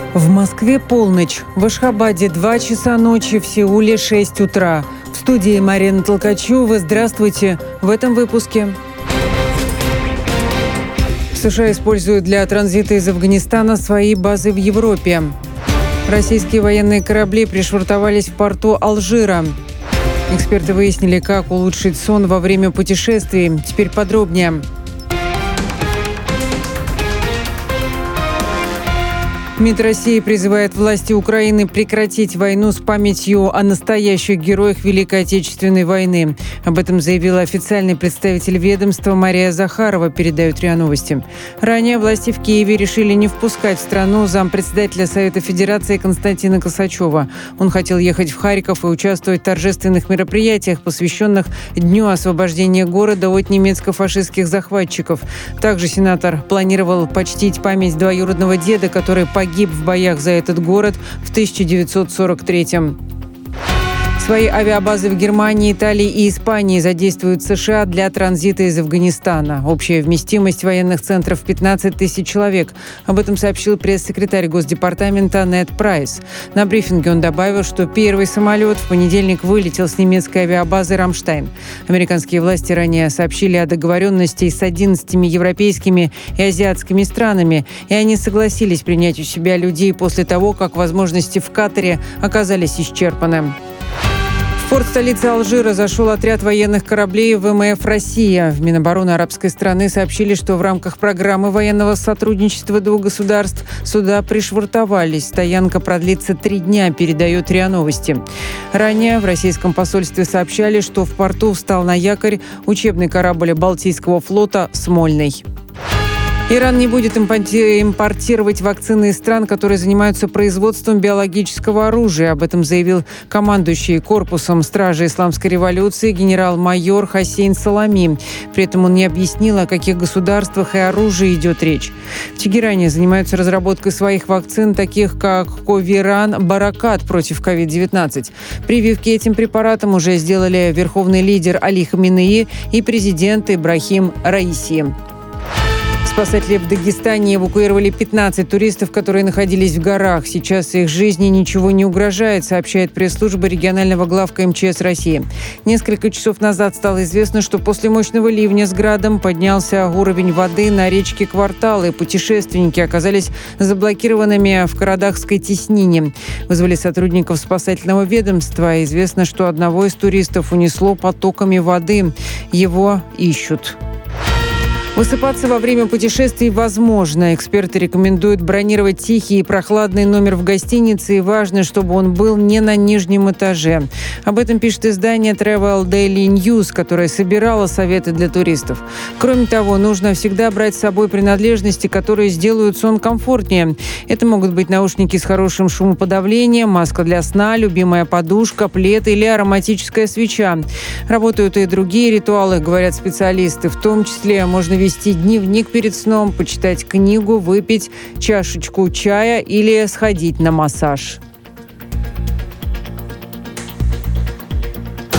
В Москве полночь, в Ашхабаде 2 часа ночи, в Сеуле 6 утра. В студии Марина Толкачева. Здравствуйте. В этом выпуске. США используют для транзита из Афганистана свои базы в Европе. Российские военные корабли пришвартовались в порту Алжира. Эксперты выяснили, как улучшить сон во время путешествий. Теперь подробнее. МИД России призывает власти Украины прекратить войну с памятью о настоящих героях Великой Отечественной войны. Об этом заявила официальный представитель ведомства Мария Захарова, передают РИА Новости. Ранее власти в Киеве решили не впускать в страну зампредседателя Совета Федерации Константина Косачева. Он хотел ехать в Харьков и участвовать в торжественных мероприятиях, посвященных Дню освобождения города от немецко-фашистских захватчиков. Также сенатор планировал почтить память двоюродного деда, который погиб в боях за этот город в 1943-м. Свои авиабазы в Германии, Италии и Испании задействуют США для транзита из Афганистана. Общая вместимость военных центров – 15 тысяч человек. Об этом сообщил пресс-секретарь Госдепартамента Нед Прайс. На брифинге он добавил, что первый самолет в понедельник вылетел с немецкой авиабазы «Рамштайн». Американские власти ранее сообщили о договоренности с 11 европейскими и азиатскими странами, и они согласились принять у себя людей после того, как возможности в Катаре оказались исчерпаны. В порт столицы Алжира зашел отряд военных кораблей ВМФ «Россия». В Минобороны арабской страны сообщили, что в рамках программы военного сотрудничества двух государств суда пришвартовались. Стоянка продлится 3 дня, передает РИА Новости. Ранее в российском посольстве сообщали, что в порту встал на якорь учебный корабль Балтийского флота «Смольный». Иран не будет импортировать вакцины из стран, которые занимаются производством биологического оружия. Об этом заявил командующий корпусом стражи исламской революции генерал-майор Хасейн Салами. При этом он не объяснил, о каких государствах и оружии идет речь. В Тегеране занимаются разработкой своих вакцин, таких как Ковиран, Баракат против COVID-19. Прививки этим препаратам уже сделали верховный лидер Али Хаминеи и президент Ибрахим Раиси. Спасатели в Дагестане эвакуировали 15 туристов, которые находились в горах. Сейчас их жизни ничего не угрожает, сообщает пресс-служба регионального главка МЧС России. Несколько часов назад стало известно, что после мощного ливня с градом поднялся уровень воды на речке Квартал, и путешественники оказались заблокированными в Карадахской теснине. Вызвали сотрудников спасательного ведомства. Известно, что одного из туристов унесло потоками воды. Его ищут. Высыпаться во время путешествий возможно. Эксперты рекомендуют бронировать тихий и прохладный номер в гостинице, и важно, чтобы он был не на нижнем этаже. Об этом пишет издание Travel Daily News, которое собирало советы для туристов. Кроме того, нужно всегда брать с собой принадлежности, которые сделают сон комфортнее. Это могут быть наушники с хорошим шумоподавлением, маска для сна, любимая подушка, плед или ароматическая свеча. Работают и другие ритуалы, говорят специалисты. В том числе можно вести дневник перед сном, почитать книгу, выпить чашечку чая или сходить на массаж.